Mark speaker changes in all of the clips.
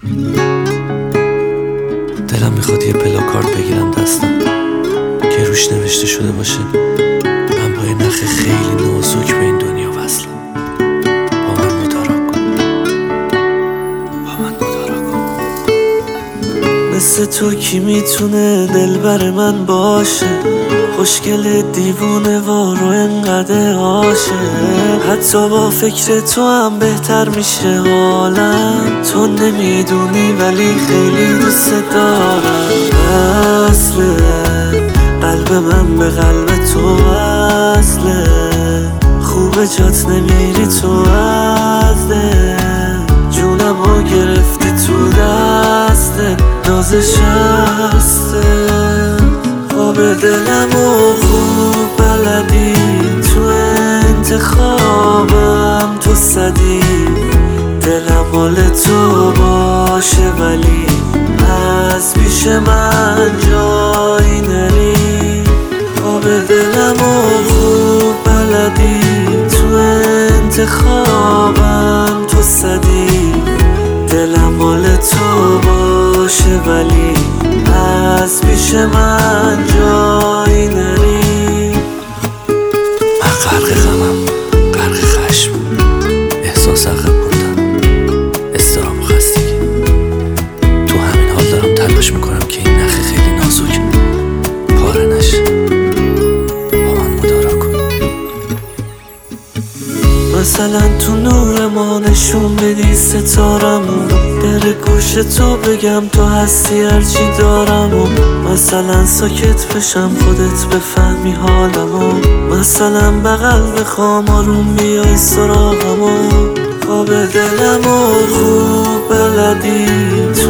Speaker 1: دلم میخواد یه پلاکارد بگیرم دستم که روش نوشته شده باشه من با یه نخ خیلی نازک به این دنیا وصلم. با من مدارا کن، با من مدارا کن. مثل تو کی میتونه دلبر من باشه؟ خوشگل دیوونه وار و انقدر عاشق. حتی با فکر تو هم بهتر میشه حالم. تو نمیدونی ولی خیلی دوست دارم. اصله قلب من به قلب تو وصله. خوبه جات نمیری تو از دل. جونمو گرفتی تو دسته، نازش هسته. خواب دلمو خوب بلدی، تو انتخابم تو صدی. دلم مال تو باشه ولی از پیش من جایی نری. خواب دلمو خوب بلدی، تو انتخابم تو صدی. دلم مال تو باشه ولی از پیش من جایی نری. من غرق غمم، غرق خشم، احساس عقب موندن، اضطراب و خستگی. تو همین حال دارم تلاش میکنم که این نخ خیلی نازک پاره نشه. با من مدارا کن. مثلا تو نور ما نشون بدی ستارمون، در گوش تو بگم تو هستی هرچی دارم. و مثلا ساکت بشم خودت بفهمی حالمو. مثلا بغل بخوام آروم بیای سراغمو. خواب دلمو خوب بلدی، تو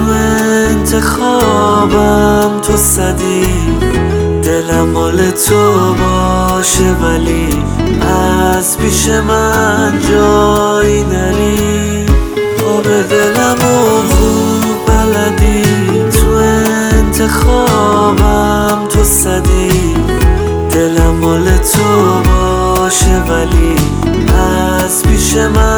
Speaker 1: انتخابم تو صدی. دلم مال تو باشه ولی از پیش من جایی نری. خواب دلمو خوب بلدی، تو انتخابم تو صدی. دلم مال تو باشه ولی از پیش من